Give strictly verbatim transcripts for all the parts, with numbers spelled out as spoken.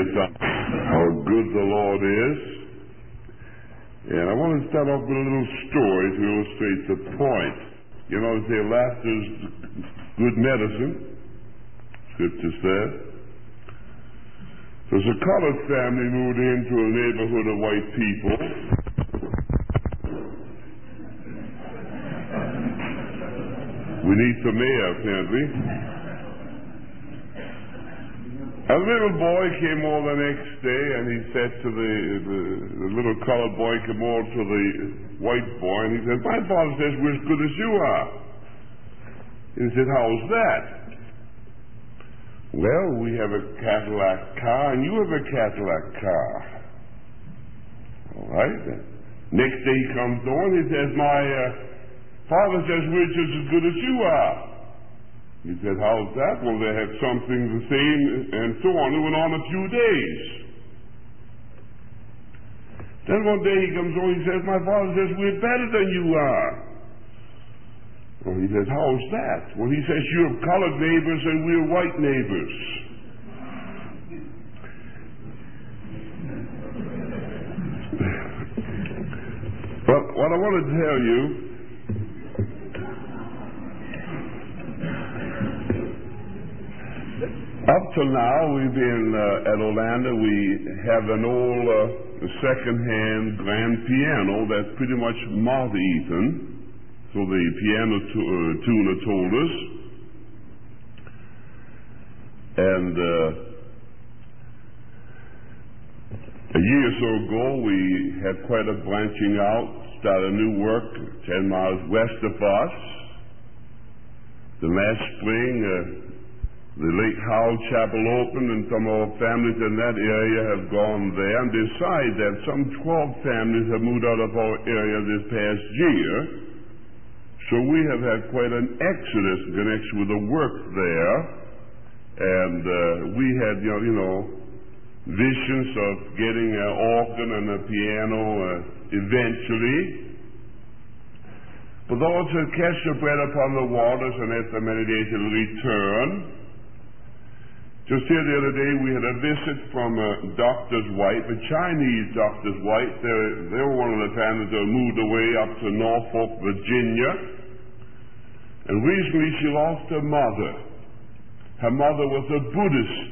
how good the Lord is. And I want to start off with a little story to illustrate the point. You know, they say laughter is good medicine, Scripture says. There's a colored family moved into a neighborhood of white people. We need some air, apparently. A little boy came over the next day, and he said to the, the, the little colored boy came over to the white boy, and he said, "My father says we're as good as you are." And he said, "How's that?" "Well, we have a Cadillac car, and you have a Cadillac car." All right. Next day he comes over, and he says, "My uh, father says we're just as good as you are." He said, "How's that?" "Well, they had something the same," and so on. It went on a few days. Then one day he comes over, he says, "My father says we're better than you are." Well, he says, "How's that?" "Well, he says you have colored neighbors and we're white neighbors." Well, what I want to tell you, up till now, we've been uh, at Orlando. We have an old uh, second-hand grand piano that's pretty much moth-eaten. So the piano tu- uh, tuner told us. And uh, a year or so ago, we had quite a branching out, started new work ten miles west of us. The last spring, uh, the Lake Howell Chapel opened, and some of our families in that area have gone there. And besides that, some twelve families have moved out of our area this past year. So we have had quite an exodus in connection with the work there. And uh, we had, you know, you know, visions of getting an organ and a piano uh, eventually. But those who catch the bread upon the waters, and after many days it will return. Just here the other day, we had a visit from a doctor's wife, a Chinese doctor's wife. They, they were one of the families that moved away up to Norfolk, Virginia. And recently she lost her mother. Her mother was a Buddhist.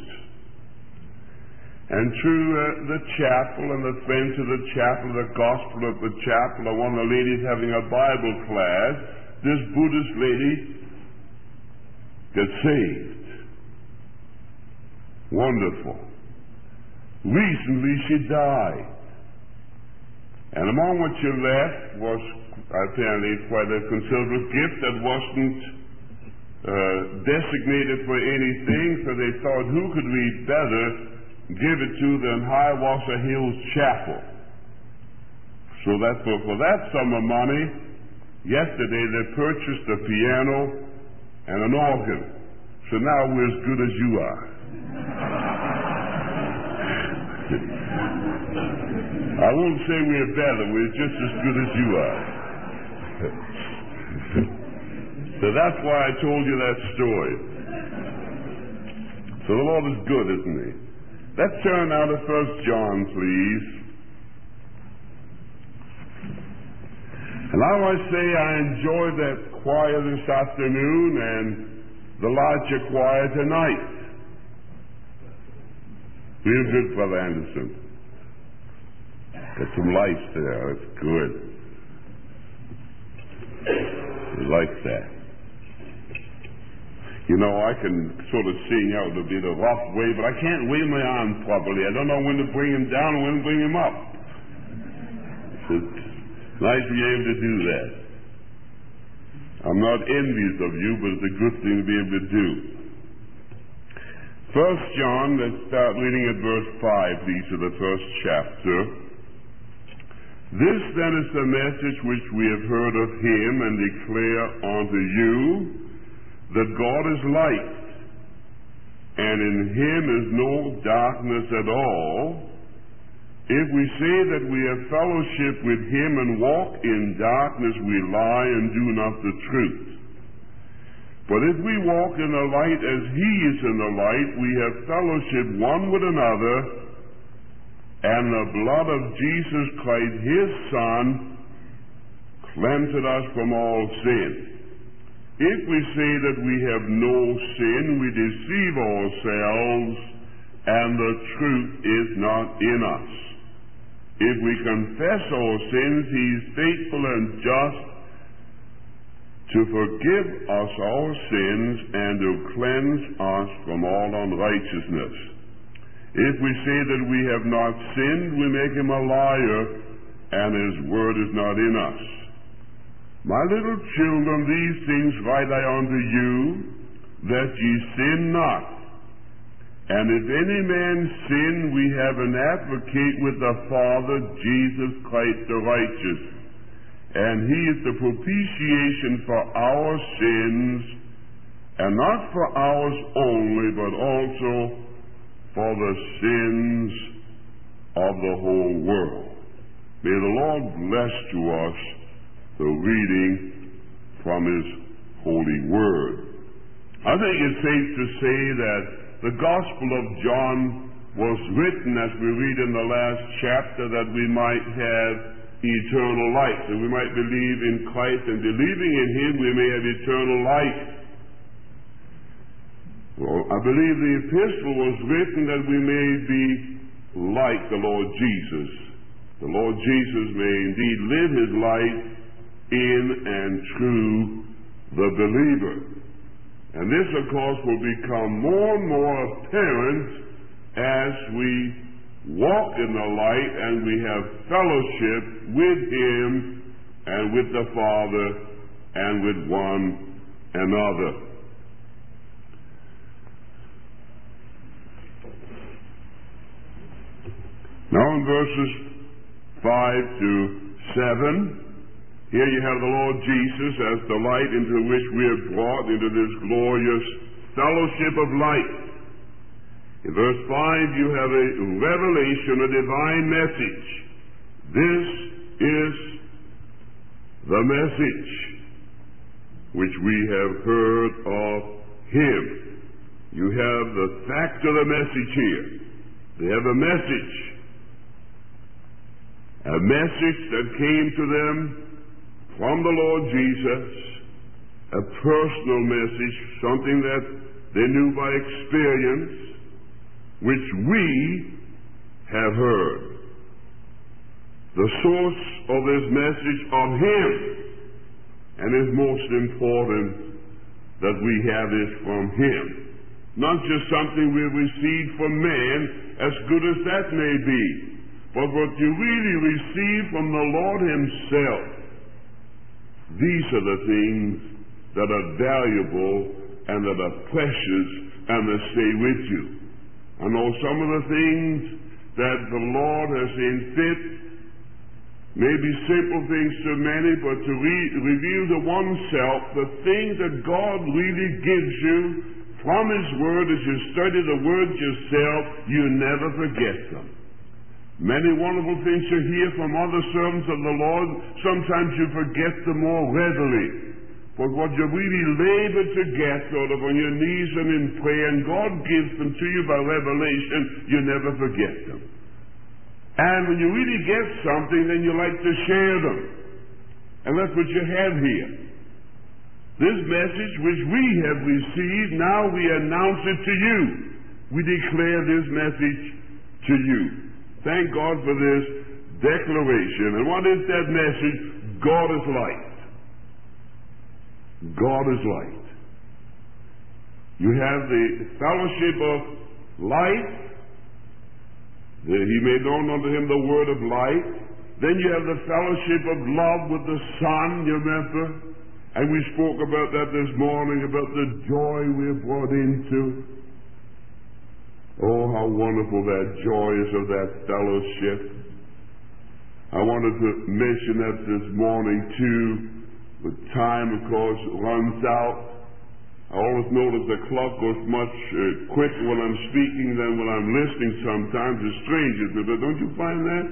And through uh, the chapel and the friends of the chapel, the gospel of the chapel, and one of the ladies having a Bible class, this Buddhist lady got saved. Wonderful. Recently she died. And among what she left was apparently quite a considerable gift that wasn't uh, designated for anything, so they thought, who could we better give it to than Hiawatha Hills Chapel? So that for, for that sum of money, yesterday they purchased a piano and an organ. So now we're as good as you are. I won't say we're better, we're just as good as you are. So that's why I told you that story. So the Lord is good, isn't he? Let's turn now to First John, please. And I want to say I enjoyed that choir this afternoon and the larger choir tonight. Real good, Brother Anderson. Got some lights there. That's good. I like that. You know, I can sort of sing out a bit of rough way, but I can't wave my arms properly. I don't know when to bring him down and when to bring him up. It's nice to be able to do that. I'm not envious of you, but it's a good thing to be able to do. First John, let's start reading at verse five, please, of the first chapter. This then is the message which we have heard of him and declare unto you, that God is light, and in him is no darkness at all. If we say that we have fellowship with him and walk in darkness, we lie and do not the truth. But if we walk in the light as he is in the light, we have fellowship one with another, and the blood of Jesus Christ, his Son, cleanseth us from all sin. If we say that we have no sin, we deceive ourselves, and the truth is not in us. If we confess our sins, he is faithful and just to forgive us our sins and to cleanse us from all unrighteousness. If we say that we have not sinned, we make him a liar, and his word is not in us. My little children, these things write I unto you, that ye sin not. And if any man sin, we have an advocate with the Father, Jesus Christ the righteous. And he is the propitiation for our sins, and not for ours only, but also for the sins of the whole world. May the Lord bless to us the reading from his holy word. I think it's safe to say that the Gospel of John was written, as we read in the last chapter, that we might have eternal life, that we might believe in Christ, and believing in him we may have eternal life. Well, I believe the epistle was written that we may be like the Lord Jesus. The Lord Jesus may indeed live his life in and through the believer. And this, of course, will become more and more apparent as we walk in the light and we have fellowship with him and with the Father and with one another. Now in verses five to seven, here you have the Lord Jesus as the light into which we are brought into this glorious fellowship of light. In verse five, you have a revelation, a divine message. This is the message which we have heard of him. You have the fact of the message here. They have a message. A message that came to them from the Lord Jesus, a personal message, something that they knew by experience, which we have heard. The source of this message of him, and it's most important that we have this from him. Not just something we received from man, as good as that may be, but what you really receive from the Lord himself. These are the things that are valuable and that are precious and that stay with you. I know some of the things that the Lord has seen fit may be simple things to many, but to re- reveal to oneself the things that God really gives you from his word. As you study the word yourself, you never forget them. Many wonderful things you hear from other servants of the Lord, sometimes you forget them more readily. But what you really labor to get sort of on your knees and in prayer, and God gives them to you by revelation, you never forget them. And when you really get something, then you like to share them. And that's what you have here. This message which we have received, now we announce it to you. We declare this message to you. Thank God for this declaration. And what is that message? God is light. God is light. You have the fellowship of light. The, he made known unto him the word of light. Then you have the fellowship of love with the Son, you remember? And we spoke about that this morning, about the joy we're brought into. Oh, how wonderful that joy is of that fellowship. I wanted to mention that this morning too. But time, of course, runs out. I always notice the clock goes much uh, quicker when I'm speaking than when I'm listening sometimes. It's strange, isn't it? But don't you find that?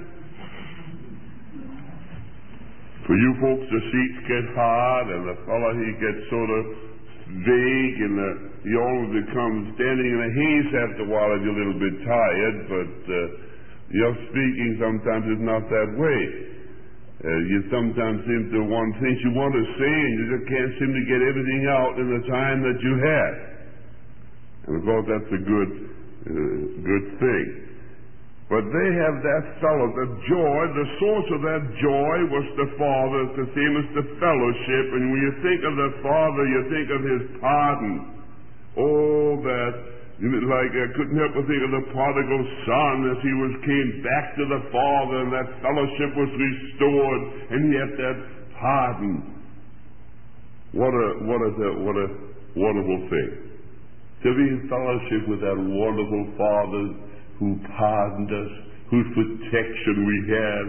For you folks, the seats get hard, and the fellow, he gets sort of vague, and the, he always becomes standing in a haze after a while, and you're a little bit tired. But uh, your speaking sometimes is not that way. Uh, you sometimes seem to want things you want to say, and you just can't seem to get everything out in the time that you have. And of course, that's a good, uh, good thing. But they have that fellow, the joy, the source of that joy was the Father. It's the same as the fellowship. And when you think of the Father, you think of His pardon. Oh, that, like I couldn't help but think of the prodigal son as he was came back to the Father, and that fellowship was restored, and he had that pardon. What a, what a, what a wonderful thing. To be in fellowship with that wonderful Father who pardoned us, whose protection we have.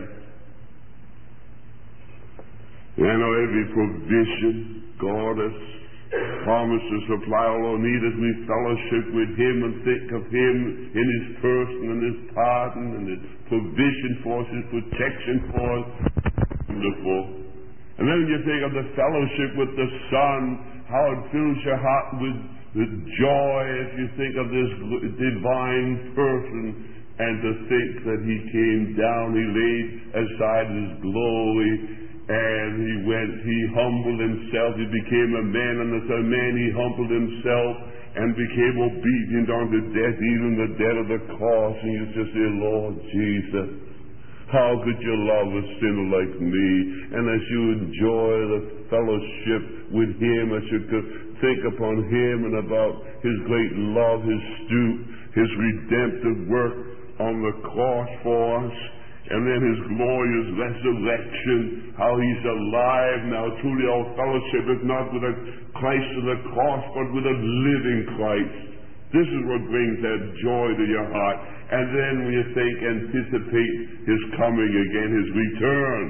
And I know every provision God has promised to supply all our need as we fellowship with Him and think of Him in His person and His pardon and His provision for us, His protection for us. Wonderful. And then when you think of the fellowship with the Son, how it fills your heart with with joy as you think of this divine person, and to think that He came down, He laid aside His glory, and He went, He humbled Himself, He became a man, and as a man He humbled Himself and became obedient unto death, even the death of the cross. And you just say, Lord Jesus, how could you love a sinner like me? And as you enjoy the fellowship with Him, as you could think upon Him and about His great love, His stoop, His redemptive work on the cross for us, and then His glorious resurrection, how He's alive now. Truly our fellowship is not with a Christ of the cross, but with a living Christ. This is what brings that joy to your heart. And then when you think, anticipate His coming again, His return.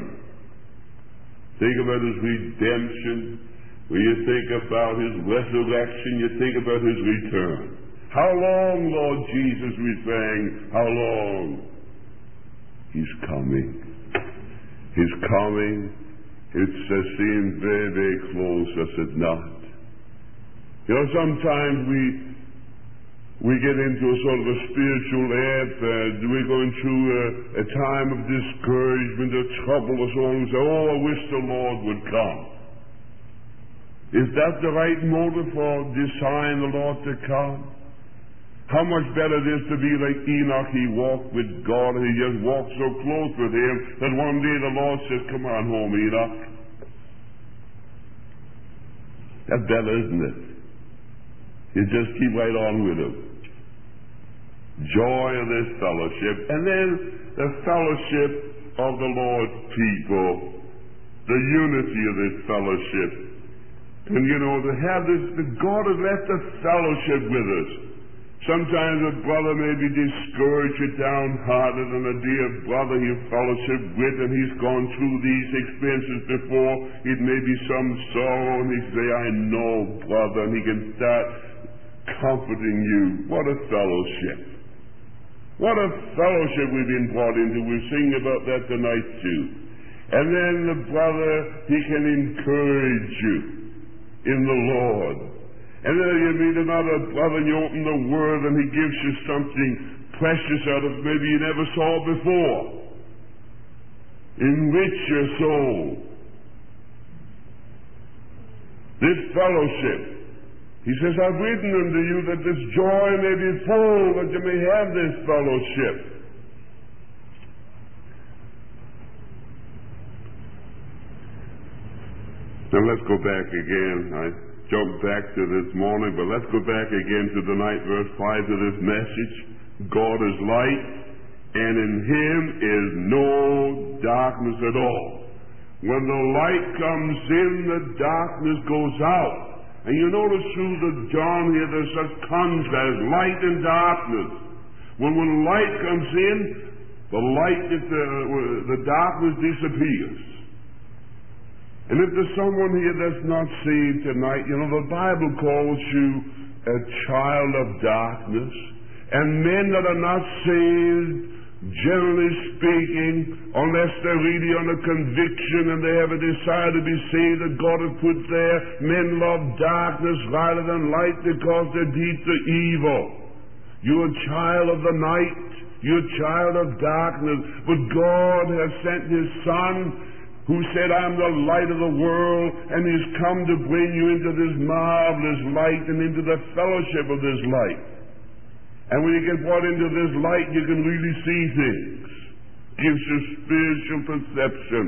Think about His redemption. When you think about His resurrection, you think about His return. How long, Lord Jesus, we sang, how long? He's coming. He's coming. It's uh, seems very, very close, does it not? You know, sometimes we we get into a sort of a spiritual ebb. Uh, we're going through a, a time of discouragement or trouble or so on, and say, oh, I wish the Lord would come. Is that the right motive for desiring the Lord to come? How much better it is to be like Enoch. He walked with God, and he just walked so close with Him that one day the Lord says, come on home, Enoch. That's better, isn't it? You just keep right on with Him. Joy of this fellowship. And then the fellowship of the Lord's people. The unity of this fellowship. And you know, to have this, that God has left a fellowship with us. Sometimes a brother may be discouraged or downhearted, and a dear brother he fellowship with, and he's gone through these experiences before. It may be some sorrow, and he say, I know, brother, and he can start comforting you. What a fellowship. What a fellowship we've been brought into. We're singing about that tonight too. And then the brother, he can encourage you in the Lord. And then you meet another brother and you open the Word and he gives you something precious out of maybe you never saw before. Enrich your soul. This fellowship. He says, I've written unto you that this joy may be full, that you may have this fellowship. Now let's go back again. I jumped back to this morning, but let's go back again to the night, verse five of this message. God is light, and in Him is no darkness at all. When the light comes in, the darkness goes out. And you notice through the John here, there's such contrast, light and darkness. When when light comes in, the light, the, the darkness disappears. And if there's someone here that's not saved tonight, you know, the Bible calls you a child of darkness. And men that are not saved, generally speaking, unless they're really under conviction and they have a desire to be saved that God has put there, men love darkness rather than light because their deeds are evil. You're a child of the night. You're a child of darkness. But God has sent His Son, who said, I'm the light of the world, and He's come to bring you into this marvelous light and into the fellowship of this light. And when you get brought into this light, you can really see things. Gives you spiritual perception.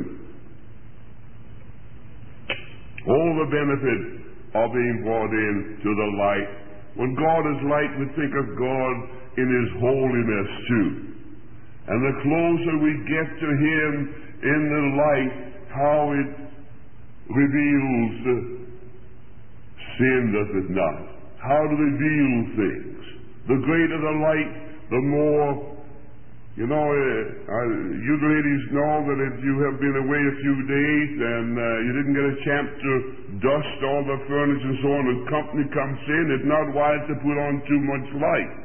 All the benefit of being brought into the light. When God is light, we think of God in His holiness too. And the closer we get to Him in the light, how it reveals uh, sin, does it not? How to reveal things. The greater the light, the more, you know, uh, uh, you ladies know that if you have been away a few days and uh, you didn't get a chance to dust all the furniture and so on, and company comes in, it's not wise to put on too much light.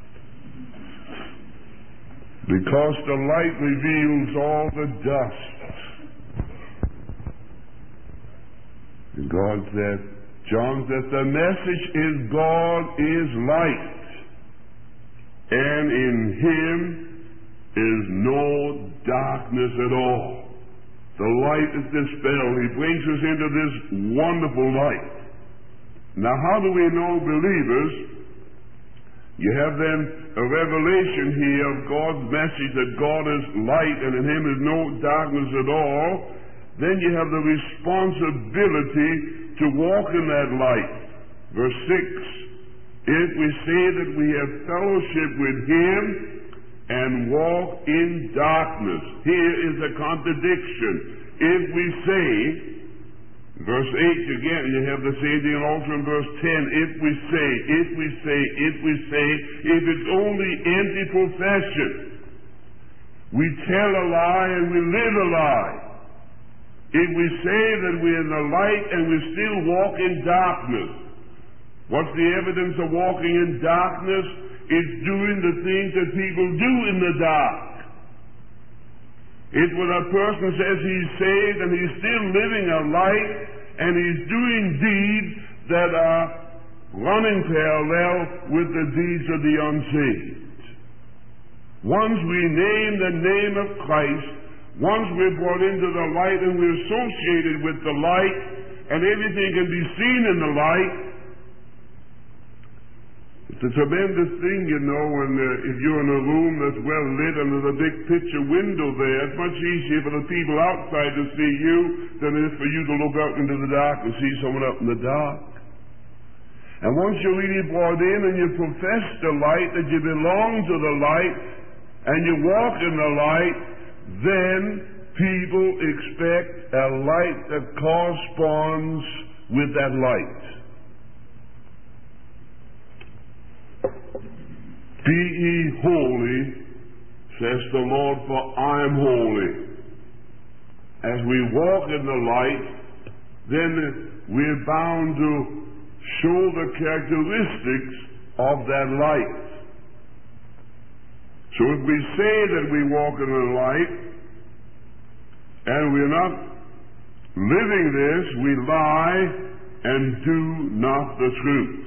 Because the light reveals all the dust. And God said, John says, the message is God is light, and in Him is no darkness at all. The light is dispelled. He brings us into this wonderful light. Now, how do we know, believers? You have then a revelation here of God's message that God is light and in Him is no darkness at all. Then you have the responsibility to walk in that light. Verse six, if we say that we have fellowship with Him and walk in darkness. Here is a contradiction. If we say, verse eight again, you have the same thing also in verse ten, if we say, if we say, if we say, if it's only empty profession, we tell a lie and we live a lie. If we say that we're in the light and we still walk in darkness, what's the evidence of walking in darkness? It's doing the things that people do in the dark. It's when a person says he's saved and he's still living a life and he's doing deeds that are running parallel with the deeds of the unsaved. Once we name the name of Christ, once we're brought into the light and we're associated with the light and everything can be seen in the light, it's a tremendous thing, you know, when uh, if you're in a room that's well lit and there's a big picture window there, it's much easier for the people outside to see you than it is for you to look out into the dark and see someone out in the dark. And once you're really brought in and you profess the light, that you belong to the light, and you walk in the light, then people expect a light that corresponds with that light. Be ye holy, says the Lord, for I am holy. As we walk in the light, then we're bound to show the characteristics of that light. So if we say that we walk in the light, and we're not living this, we lie and do not the truth.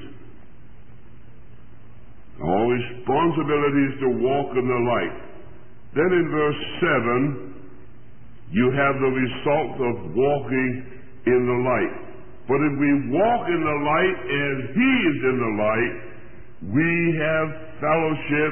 Our responsibility is to walk in the light. Then in verse seven, you have the result of walking in the light. But if we walk in the light as He is in the light, we have fellowship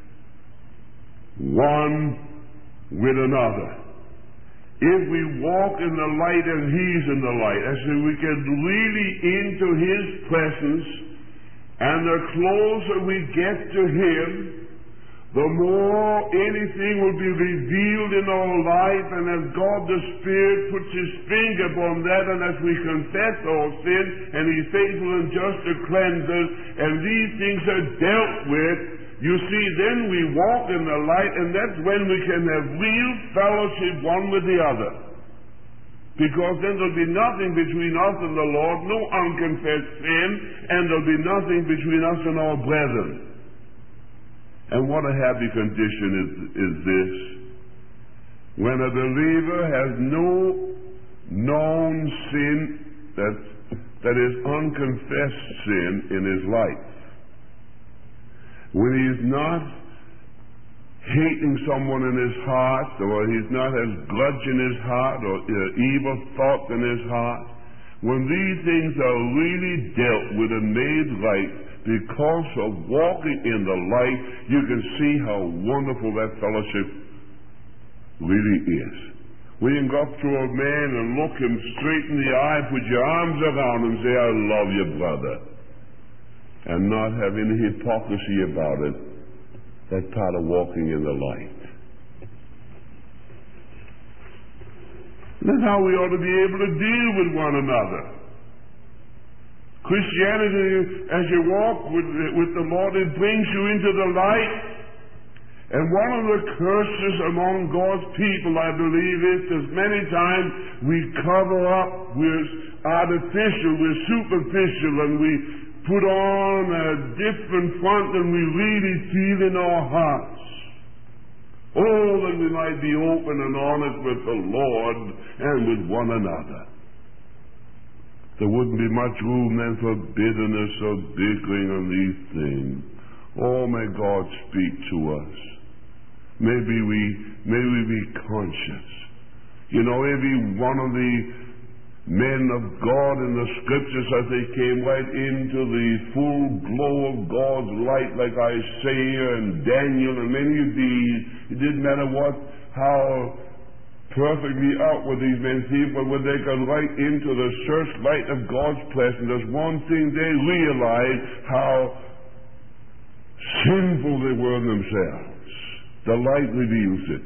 one with another. If we walk in the light and He's in the light, as if we get really into His presence, and the closer we get to Him, the more anything will be revealed in our life, and as God the Spirit puts His finger upon that, and as we confess our sin, and He's faithful and just to cleanse us, and these things are dealt with, you see, then we walk in the light, and that's when we can have real fellowship one with the other. Because then there'll be nothing between us and the Lord, no unconfessed sin, and there'll be nothing between us and our brethren. And what a happy condition is, is this. When a believer has no known sin that, that is unconfessed sin in his life. When he is not hating someone in his heart, or he's not has grudge in his heart, or uh, evil thoughts in his heart. When these things are really dealt with and made right because of walking in the light, you can see how wonderful that fellowship really is. When you can go up to a man and look him straight in the eye, put your arms around him and say, I love you, brother, and not have any hypocrisy about it, that's part of walking in the light. That's how we ought to be able to deal with one another. Christianity, as you walk with, with the Lord, it brings you into the light. And one of the curses among God's people, I believe, is that many times we cover up, we're artificial, we're superficial, and we put on a different front than we really feel in our hearts. Oh, that we might be open and honest with the Lord and with one another. There wouldn't be much room then for bitterness or bickering on these things. Oh, may God speak to us. Maybe we, may we be conscious. You know, every one of the men of God in the scriptures, as they came right into the full glow of God's light, like Isaiah and Daniel and many of these, it didn't matter what, how perfectly outward these men seemed, but when they got right into the searchlight of God's presence, there's one thing they realized: how sinful they were themselves. The light reveals it.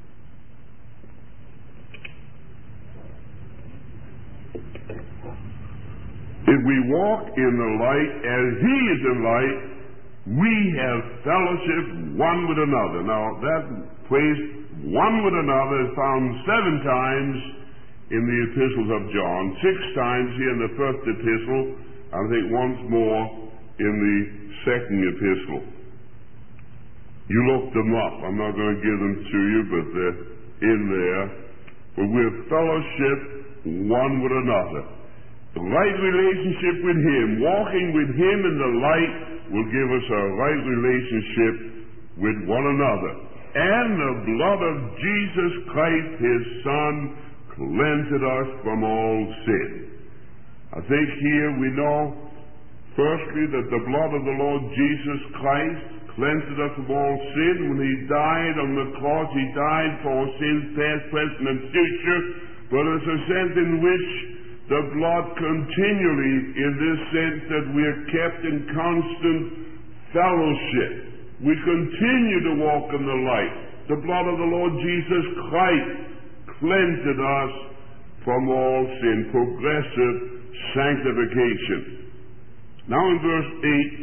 If we walk in the light as He is in light, we have fellowship one with another. Now, that phrase, one with another, is found seven times in the epistles of John, six times here in the first epistle, I think once more in the second epistle. You look them up. I'm not going to give them to you, but they're in there. But we're fellowship one with another. The right relationship with Him, walking with Him in the light, will give us a right relationship with one another. And the blood of Jesus Christ, His Son, cleanseth us from all sin. I think here we know, firstly, that the blood of the Lord Jesus Christ cleanseth us from all sin. When He died on the cross, He died for our sins, past, present, and future. But there's a sense in which the blood continually, in this sense that we are kept in constant fellowship. We continue to walk in the light. The blood of the Lord Jesus Christ cleanseth us from all sin. Progressive sanctification. Now in verse eight,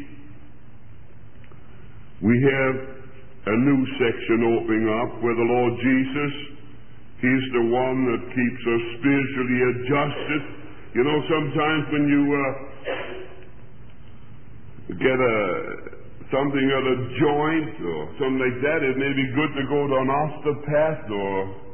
we have a new section opening up where the Lord Jesus, He's the one that keeps us spiritually adjusted. You know, sometimes when you uh, get a something at a joint or something like that, it may be good to go to an osteopath, or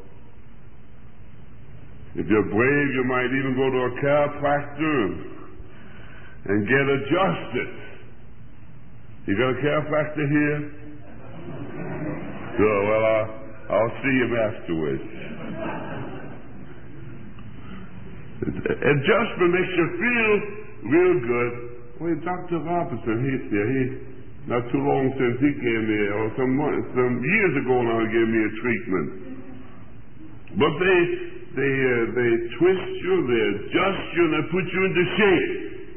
if you're brave, you might even go to a chiropractor and get adjusted. You got a chiropractor here? So, well, I'll, I'll see him afterwards. Adjustment makes you feel real good. Well, Doctor Robinson, he's there. He, not too long since he gave me, or some months, some years ago now, he gave me a treatment. But they, they, uh, they twist you, they adjust you, and they put you into shape.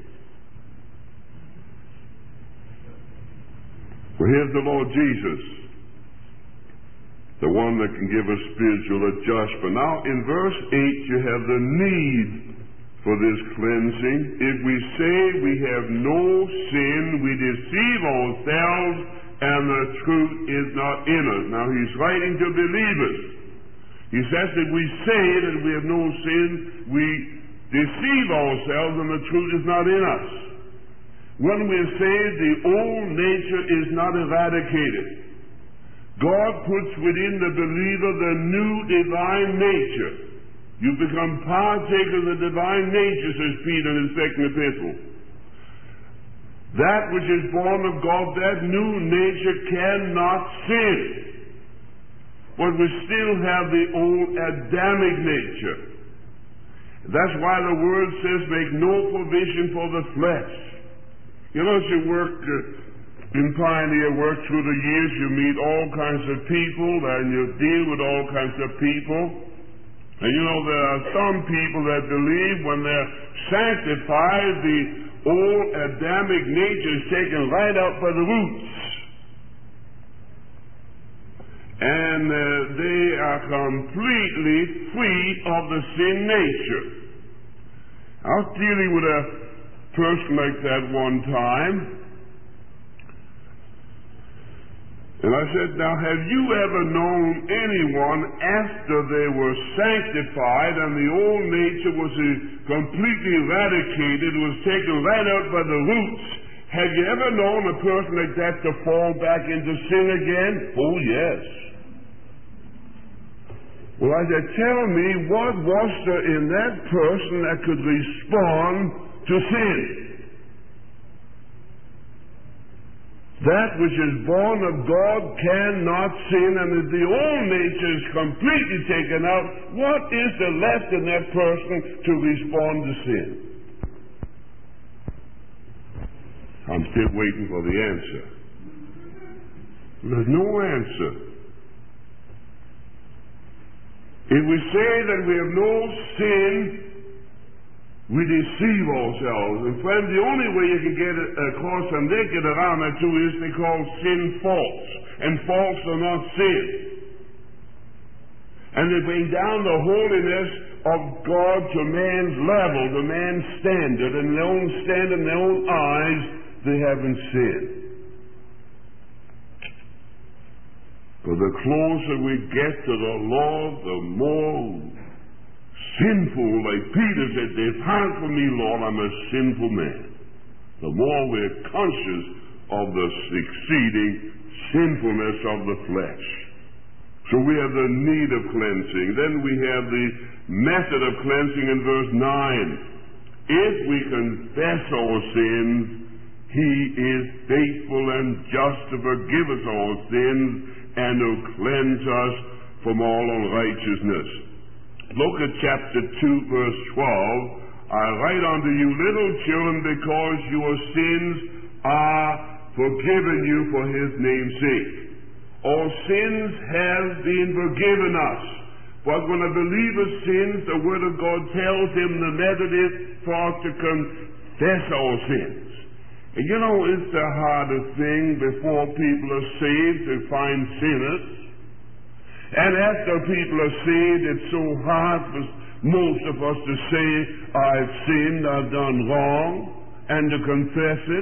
Well, here's the Lord Jesus, the one that can give us spiritual adjustment. Now, in verse eight, you have the need for this cleansing. If we say we have no sin, we deceive ourselves, and the truth is not in us. Now, he's writing to believers. He says that we say that we have no sin, we deceive ourselves, and the truth is not in us. When we're saved, the old nature is not eradicated. God puts within the believer the new divine nature. You become partakers of the divine nature, says Peter in his second epistle. That which is born of God, that new nature cannot sin. but we still have the old Adamic nature. That's why the Word says, make no provision for the flesh. You know, as you work uh, in pioneer work through the years, you meet all kinds of people, and you deal with all kinds of people. And you know, there are some people that believe when they're sanctified, the old Adamic nature is taken right out by the roots. And uh, they are completely free of the sin nature. I was dealing with a person like that one time, and I said, now, have you ever known anyone after they were sanctified and the old nature was uh, completely eradicated, was taken right out by the roots? Have you ever known a person like that to fall back into sin again? Oh, yes. Well, I said, tell me, what was there in that person that could respond to sin? That which is born of God cannot sin, and if the old nature is completely taken out, what is there left in that person to respond to sin? I'm still waiting for the answer. There's no answer. If we say that we have no sin, we deceive ourselves. And friends, the only way you can get across and they get around that too is they call sin false. And false are not sin. And they bring down the holiness of God to man's level, to man's standard. And in their own standard, in their own eyes, they haven't sinned. For the closer we get to the Lord, the more sinful, like Peter said, depart from me, Lord, I'm a sinful man. The more we're conscious of the succeeding sinfulness of the flesh. So we have the need of cleansing. Then we have the method of cleansing in verse nine. If we confess our sins, He is faithful and just to forgive us our sins and to cleanse us from all unrighteousness. Look at chapter two, verse twelve. I write unto you, little children, because your sins are forgiven you for His name's sake. All sins have been forgiven us. But when a believer sins, the Word of God tells him the method is for us to confess our sins. And you know, it's the hardest thing before people are saved to find sinners. And after people are saved, it's so hard for most of us to say, I've sinned, I've done wrong, and to confess it.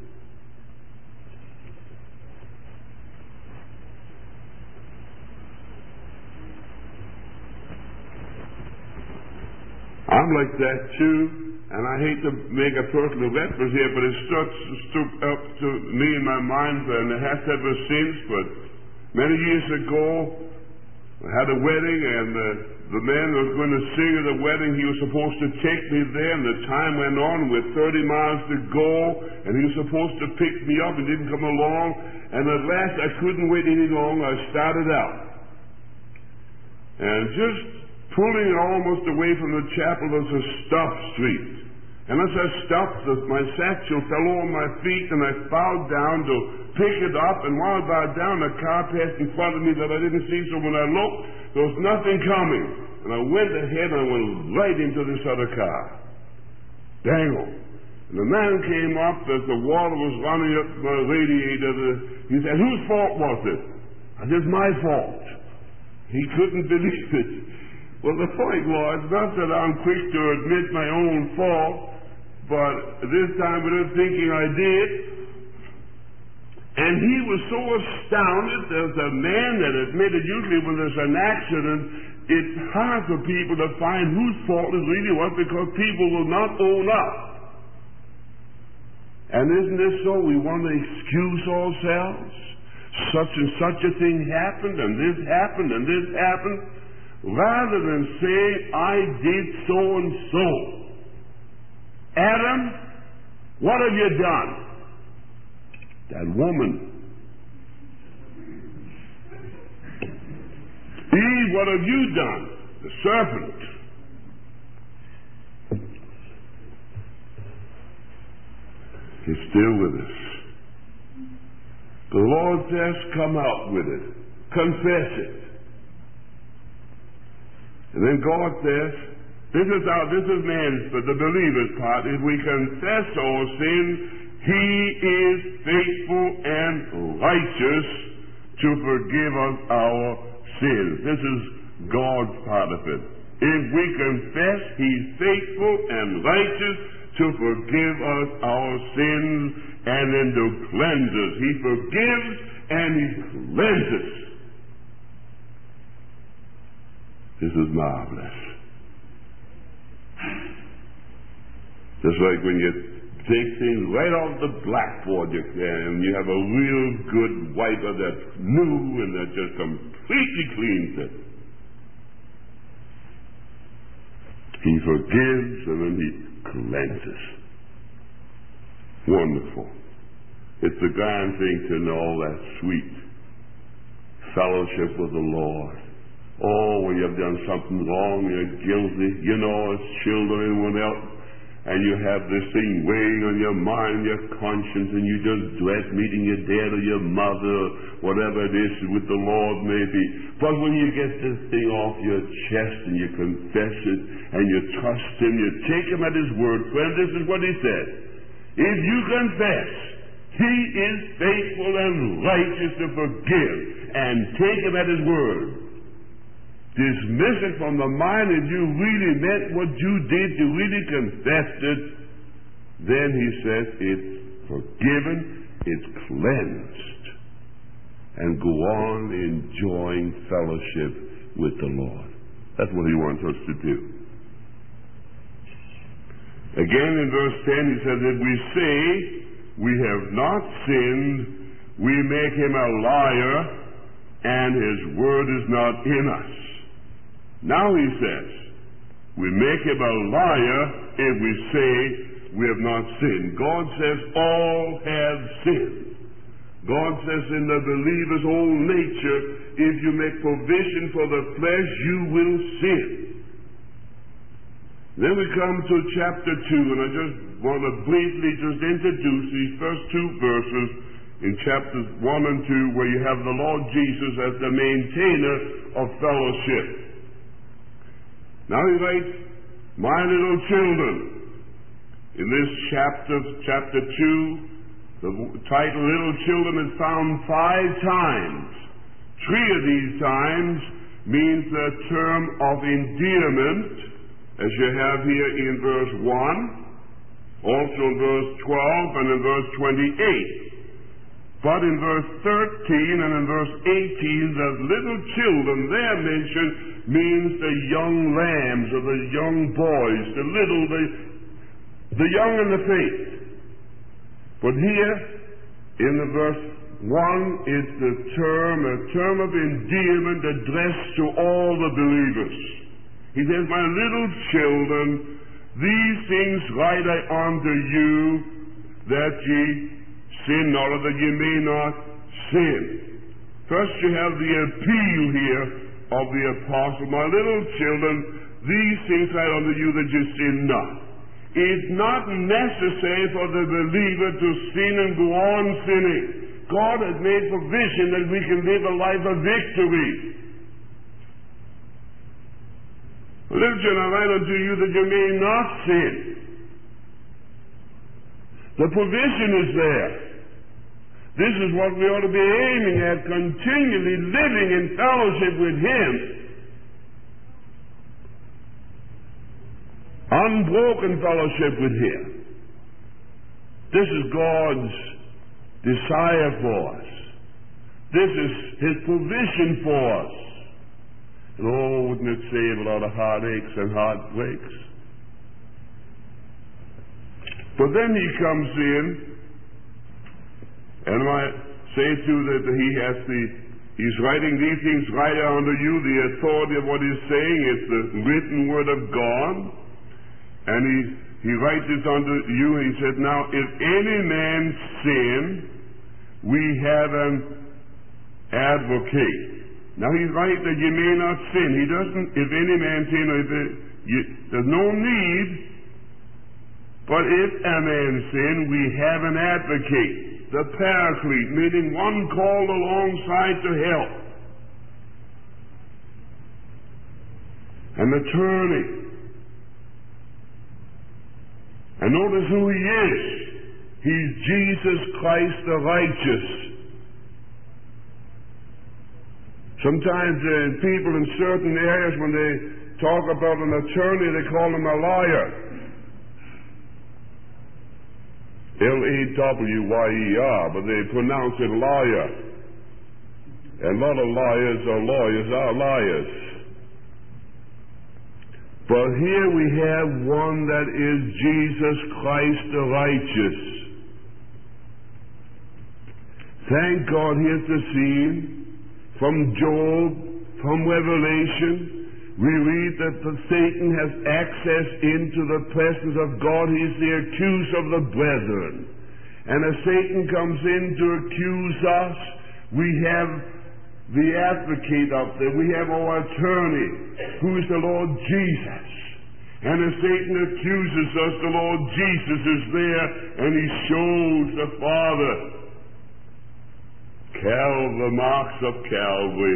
I'm like that too, and I hate to make a personal reference here, but it stuck, stuck up to me in my mind, and it has ever since. But many years ago, I had a wedding, and uh, the man was going to sing at the wedding. He was supposed to take me there, and the time went on with thirty miles to go, and he was supposed to pick me up. He didn't come along, and at last I couldn't wait any longer. I started out, and just pulling almost away from the chapel was a stop street. And as I stopped, my satchel fell over my feet, and I bowed down to pick it up, and while I bowed down, a car passed in front of me that I didn't see, so when I looked, there was nothing coming. And I went ahead, and I went right into this other car. Dangle. And the man came up as the water was running up my radiator. He said, whose fault was it? I said, my fault. He couldn't believe it. Well, the point was, not that I'm quick to admit my own fault, but this time without thinking I did. And he was so astounded. There's a man that admitted, usually when there's an accident, it's hard for people to find whose fault it really was, because people will not own up. And isn't this so? We want to excuse ourselves. Such and such a thing happened, and this happened, and this happened. Rather than saying, I did so and so. Adam, what have you done? That woman. Eve, what have you done? The serpent. He's still with us. The Lord says, come out with it. Confess it. And then God says, this is our, this is man's, but the believer's part. If we confess our sins, He is faithful and righteous to forgive us our sins. This is God's part of it. If we confess, He's faithful and righteous to forgive us our sins and then to cleanse us. He forgives and He cleanses. This is marvelous. Just like when you take things right off the blackboard, you can, and you have a real good wiper that's new and that just completely cleans it. He forgives and then He cleanses. Wonderful. It's a grand thing to know that sweet fellowship with the Lord. Oh, when you've done something wrong, you're guilty, you know, as children or anyone else, and you have this thing weighing on your mind, your conscience, and you just dread meeting your dad or your mother, whatever it is with the Lord maybe. But when you get this thing off your chest and you confess it and you trust Him, you take Him at His word. Friend, this is what He said. If you confess, He is faithful and righteous to forgive, and take Him at His word. Dismiss it from the mind. If you really meant what you did, you really confessed it, then He says it's forgiven, it's cleansed, and go on enjoying fellowship with the Lord. That's what He wants us to do. Again in verse ten He says, if we say we have not sinned, we make Him a liar, and His word is not in us. Now He says, we make Him a liar if we say we have not sinned. God says all have sinned. God says in the believer's whole nature, if you make provision for the flesh, you will sin. Then we come to chapter two, and I just want to briefly just introduce these first two verses in chapters one and two, where you have the Lord Jesus as the maintainer of fellowship. Now He writes, my little children. In this chapter, chapter two, the title Little Children is found five times. Three of these times means the term of endearment, as you have here in verse one, also in verse twelve, and in verse twenty-eight. But in verse thirteen and in verse eighteen, the little children there mentioned means the young lambs or the young boys, the little, the, the young in the faith. But here, in the verse one, it's the term, a term of endearment addressed to all the believers. He says, my little children, these things write I unto you, that ye sin not, or that ye may not sin. First you have the appeal here of the apostle, my little children, these things write unto you that ye sin not. It's not necessary for the believer to sin and go on sinning. God has made provision that we can live a life of victory. Little children, I write unto you that you may not sin. The provision is there. This is what we ought to be aiming at, continually living in fellowship with Him. Unbroken fellowship with Him. This is God's desire for us. This is His provision for us. And oh, wouldn't it save a lot of heartaches and heartbreaks? But then He comes in, and I say too that He has the, He's writing these things right unto you, the authority of what He's saying. It's the written word of God. And He, he writes this unto you, and He said, now if any man sin, we have an advocate. Now he's right that you may not sin. He doesn't, if any man sin, or if it, you, there's no need. But if a man sin, we have an advocate, the Paraclete, meaning one called alongside to help. An attorney. And notice who he is. He's Jesus Christ the righteous. Sometimes uh, people in certain areas, when they talk about an attorney, they call him a liar. L A W Y E R, but they pronounce it liar. And a lot of liars are lawyers are liars. But here we have one that is Jesus Christ the righteous. Thank God, here's the scene. From Job, from Revelation, we read that the Satan has access into the presence of God. He's the accuser of the brethren. And as Satan comes in to accuse us, we have the advocate up there. We have our attorney, who is the Lord Jesus. And as Satan accuses us, the Lord Jesus is there, and he shows the Father Cal, the marks of Calvary.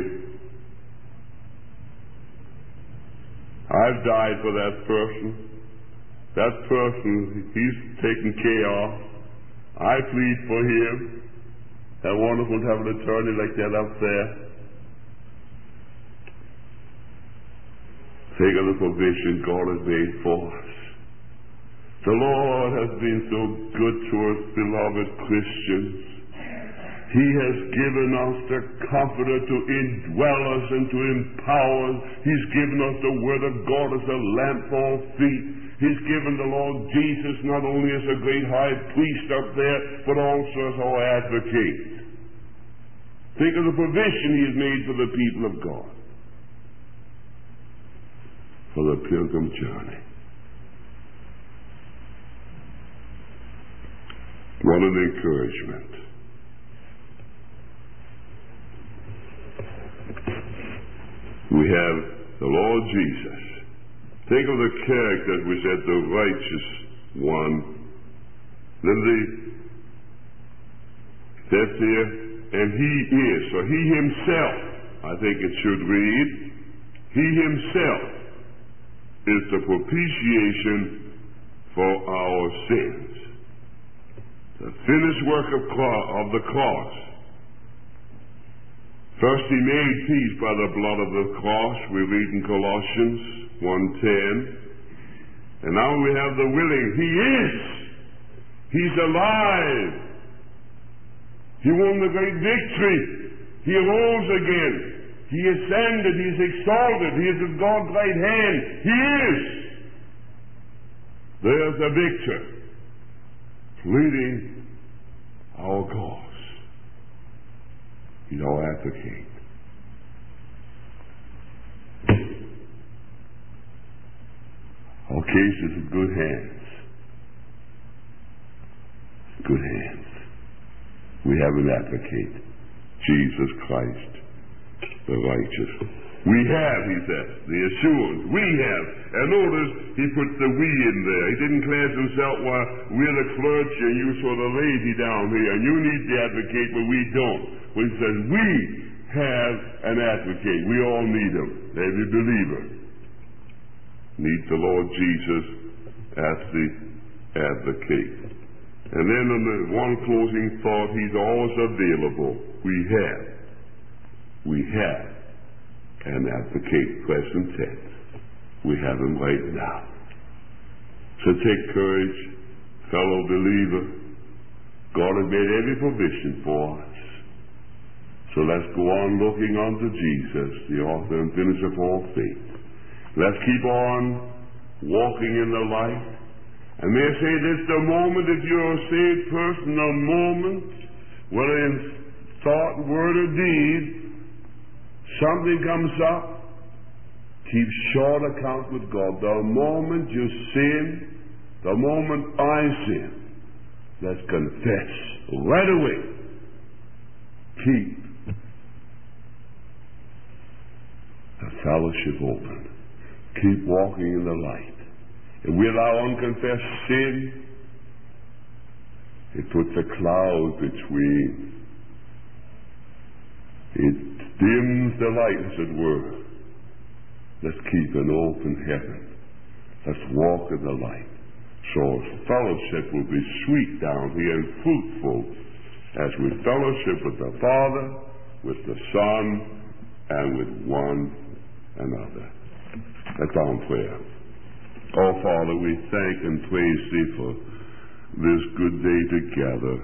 I've died for that person. That person, he's taken care of. I plead for him. How wonderful to have an attorney like that up there. Think of the provision God has made for us. The Lord has been so good to us, beloved Christians. He has given us the Comforter to indwell us and to empower us. He's given us the Word of God as a lamp for our feet. He's given the Lord Jesus not only as a great high priest up there, but also as our advocate. Think of the provision he has made for the people of God, for the pilgrim journey. What an encouragement. We have the Lord Jesus. Think of the character, we said, the righteous one. Then the, that's here, and he is. So he himself, I think it should read, he himself is the propitiation for our sins. The finished work of, of the cross. First he made peace by the blood of the cross, we read in Colossians one ten. And now we have the willing. He is. He's alive. He won the great victory. He arose again. He ascended. He is exalted. He is at God's right hand. He is. There's the victor pleading our cause. He's our advocate. Our case is in good hands. Good hands. We have an advocate, Jesus Christ, the righteous. We have, he says, the assurance. We have. And notice he puts the we in there. He didn't class himself, well, we're the clergy and you sort of lazy down here and you need the advocate, but we don't. Well, he says, we have an advocate. We all need him. Every believer needs the Lord Jesus as the advocate. And then on the one closing thought, he's always available. We have. We have an advocate, present tense. We have him right now. So take courage, fellow believer. God has made every provision for us. So let's go on looking unto Jesus, the author and finisher of all faith. Let's keep on walking in the light. And may I say this, the moment if you're a saved person, the moment, whether in thought, word, or deed, something comes up, keep short account with God. The moment you sin, the moment I sin, let's confess right away. Keep fellowship open. Keep walking in the light. And with our unconfessed sin, it puts a cloud between. It dims the light, as it were. Let's keep an open heaven. Let's walk in the light. So fellowship will be sweet down here and fruitful as we fellowship with the Father, with the Son, and with one another. That's our prayer. Oh, Father, we thank and praise Thee for this good day together.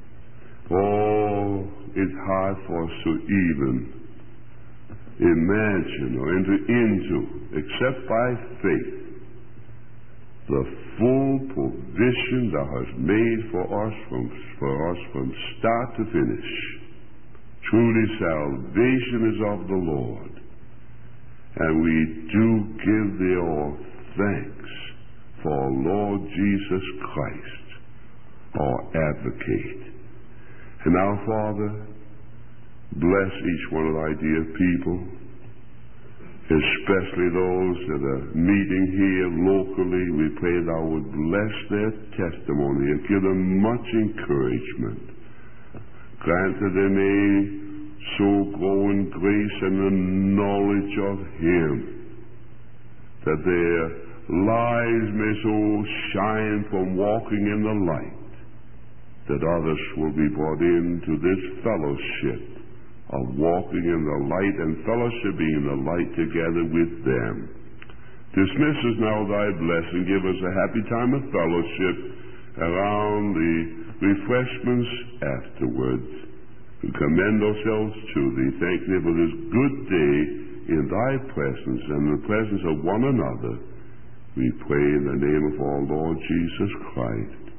Oh, it's hard for us to even imagine or enter into, except by faith, the full provision Thou hast made for us from, for us from start to finish. Truly, salvation is of the Lord, and we do give Thee all thanks for our Lord Jesus Christ, our advocate. And now, Father, bless each one of Thy dear people, especially those that are meeting here locally. We pray Thou would bless their testimony and give them much encouragement. Grant that they may so grow in grace and the knowledge of Him, that their lives may so shine from walking in the light, that others will be brought into this fellowship of walking in the light and fellowshipping in the light together with them. Dismiss us now, Thy blessing. Give us a happy time of fellowship around the refreshments afterwards. We commend ourselves to Thee. Thank Thee for this good day in Thy presence and in the presence of one another. We pray in the name of our Lord Jesus Christ.